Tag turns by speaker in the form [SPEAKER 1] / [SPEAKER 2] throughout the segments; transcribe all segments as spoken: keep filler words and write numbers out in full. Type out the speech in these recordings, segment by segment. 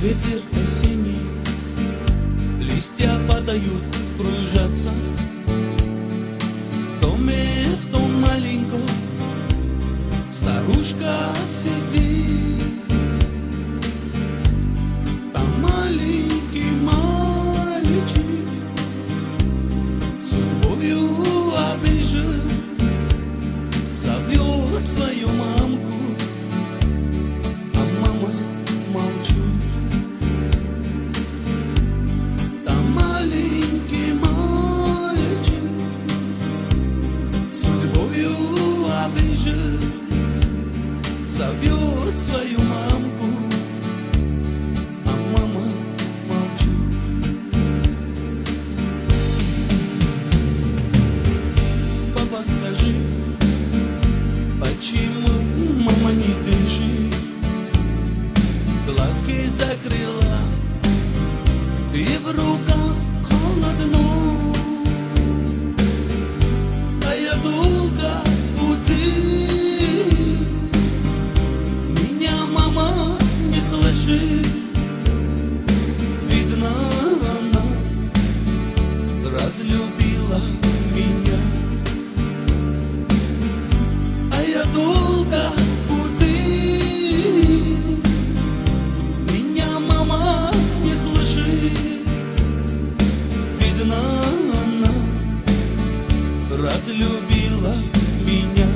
[SPEAKER 1] Ветер осенний, листья падают, кружатся. В доме, в том маленьком старушка сидит. Там маленький мальчик судьбою обижен, зовет свою мамку, а мама молчит. Там маленький мальчик судьбою обижен, зовет свою мамку, а мама молчит. Папа, скажи, почему мама не дышит? Глазки закрыла, и в руках холодно, а я долго будил. Меня мама не слышит. Видно, она разлюбила меня, а я долго будил. Меня мама не слышит. Видно, она разлюбила меня.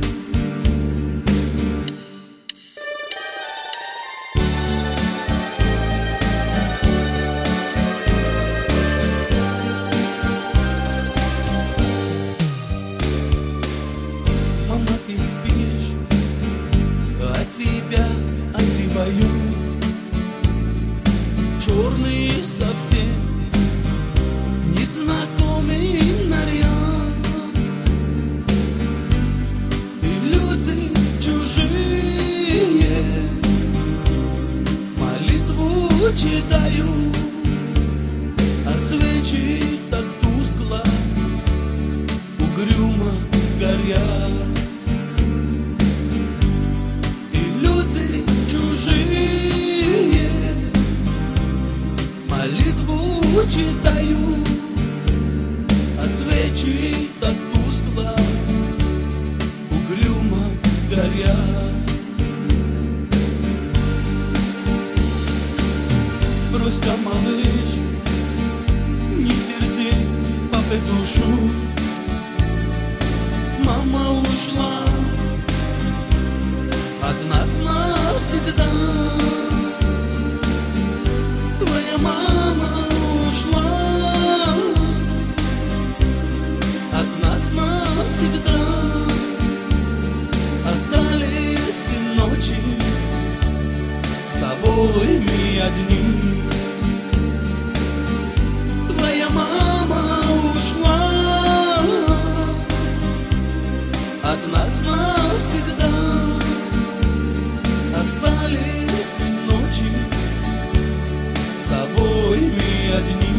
[SPEAKER 1] Мама, ты спишь, а тебя одеваю черный совсем незнакомый наряд, и люди чужие молитву читают, а свечи так тускло угрюмо горят. И люди чужие молитву читают, а свечи так тускло угрюмо горят. Брось-ка, малыш, не терзи папе душу. Мама ушла от нас навсегда. Твоя мама ушла от нас навсегда. Остались ночи с тобой мы одни. Твоя мама ушла от нас навсегда. Остались ночи с тобой мы одни.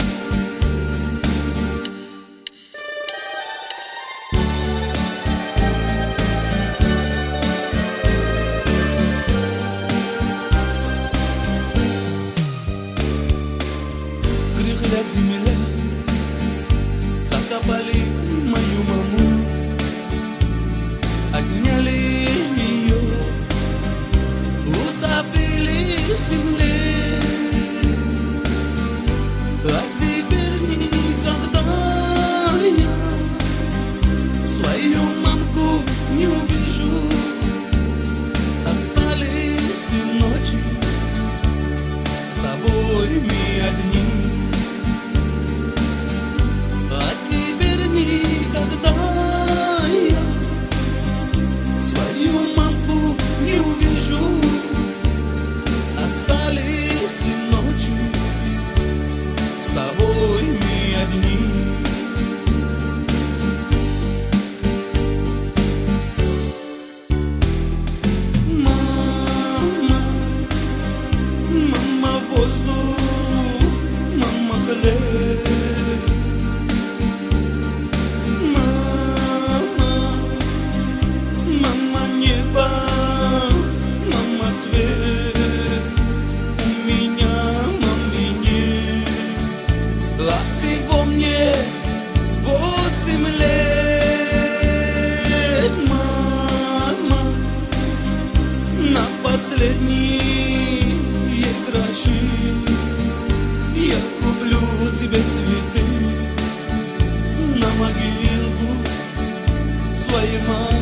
[SPEAKER 1] Грехля земля, закопали мою маму, отняли ее последние гроши я куплю тебе цветы на могилку своей матери.